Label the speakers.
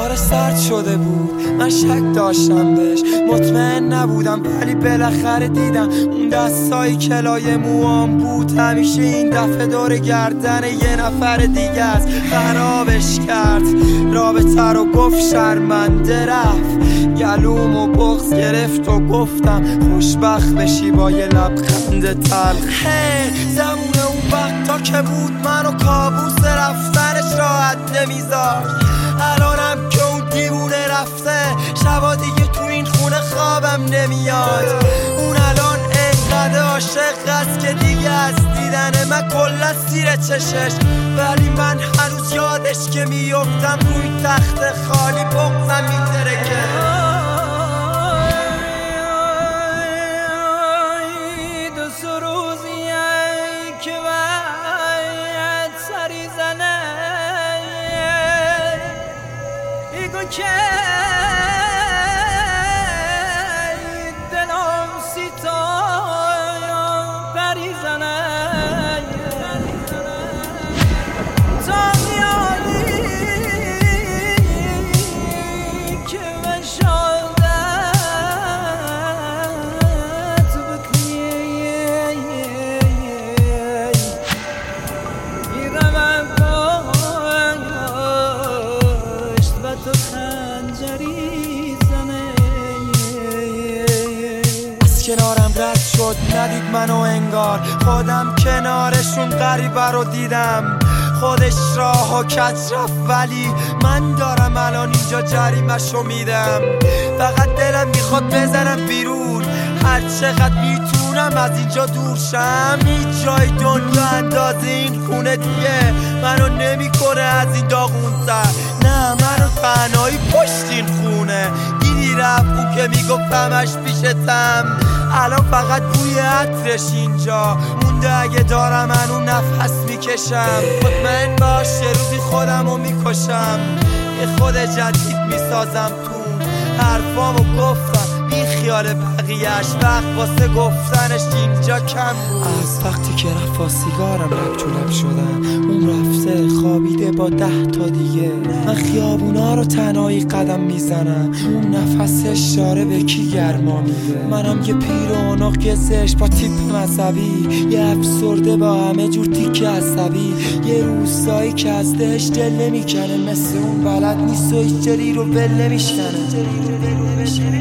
Speaker 1: رفتار سرد شده بود، من شک داشتم بهش، مطمئن نبودم ولی بالاخره دیدم اون دستایی که لای موام بود همیشه این دفعه دور گردن یه نفر دیگه است. خرابش کرد رابطه رو، گفت شرمنده رفت، گلوم و بغض گرفت و گفتم خوشبخت بشی با یه لبخند تلخ. زمون اون وقتا که بود منو کابوس رفتنش راحت نمیذاشت، الانم که اون دیوونه رفته شبا دیگه تو این خونه خوابم نمیاد. اون الان انقدر عاشق است که دیگه از دیدن من کلا سیر چشش، ولی من هنوز یادش که میفتم روی تخت خالی بغضم میترکه.
Speaker 2: که دلم سیتایم بریزنه تا میایی که من شادت بکنی میرم پشت و تو
Speaker 1: از کنارم رد شد ندید منو انگار، خودم کنارشون غریبه رو دیدم. خودش راه و کج رفت ولی من دارم الان اینجا جریمشو میدم. فقط دلم میخواد بزنم بیرون، هر چقدر میتونم از اینجا دور شم. هیچ جای دنیا اندازه این خونه دیگه منو نمیکنه از این داغون‌تر. نه منو تنهایی پشت این خونه دیدی رفت اون که میگفتمش پیشتم، الان فقط بوی عطرش اینجا مونده. اگه دارم من اون نفس میکشم، مطمئن باش یه روزی خودمو میکشم. یه خود جدید میسازم تو حرفامو گفتم بی خیال بقیهش، وقت واسه گفتنش اینجا کم بود. از وقتی که رفت با سیگارم لب تو لب شدم، اون رفته خوابیده با 10 تا دیگه. من خیابونا رو تنهایی قدم میزنم، اون نفس اشاره به کی گرما میده. منم یه پیر و اونق یه زشت با تیپ مذهبی، یه افسرده با همه جور تیک عصبی، یه روستایی که از دهش دل نمیکنه، مثل اون بلد نیست و هیچ جری رو ول نمیشکنه.